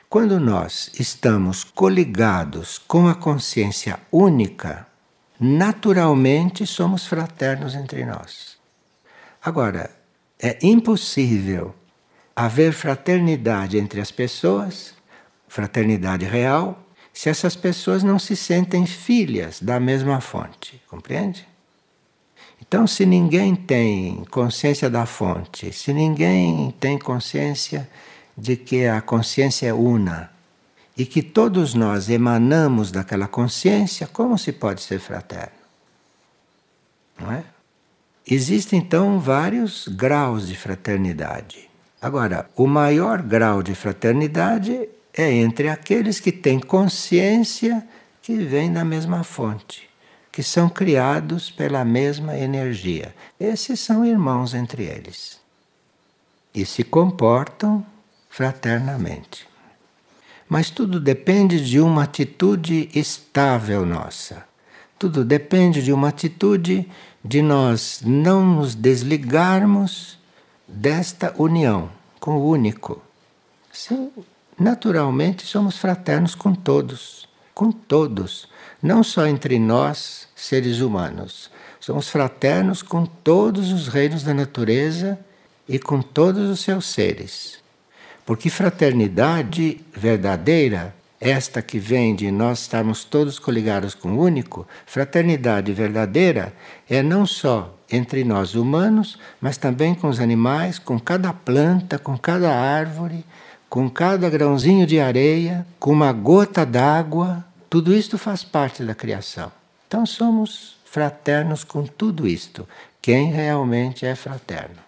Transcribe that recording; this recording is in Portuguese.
Quando nós estamos coligados com a consciência única, naturalmente somos fraternos entre nós. Agora, é impossível haver fraternidade entre as pessoas, fraternidade real, se essas pessoas não se sentem filhas da mesma fonte, compreende? Então, se ninguém tem consciência da fonte, se ninguém tem consciência de que a consciência é una e que todos nós emanamos daquela consciência, como se pode ser fraterno? Não é? Existem então vários graus de fraternidade. Agora, o maior grau de fraternidade é entre aqueles que têm consciência que vem da mesma fonte, que são criados pela mesma energia. Esses são irmãos entre eles. E se comportam fraternamente. Mas tudo depende de uma atitude estável nossa. Tudo depende de uma atitude de nós não nos desligarmos desta união com o único. Sim, naturalmente somos fraternos com todos, não só entre nós, seres humanos. Somos fraternos com todos os reinos da natureza e com todos os seus seres. Porque fraternidade verdadeira, esta que vem de nós estarmos todos coligados com o único, fraternidade verdadeira é não só entre nós humanos, mas também com os animais, com cada planta, com cada árvore, com cada grãozinho de areia, com uma gota d'água. Tudo isto faz parte da criação. Então somos fraternos com tudo isto. Quem realmente é fraterno.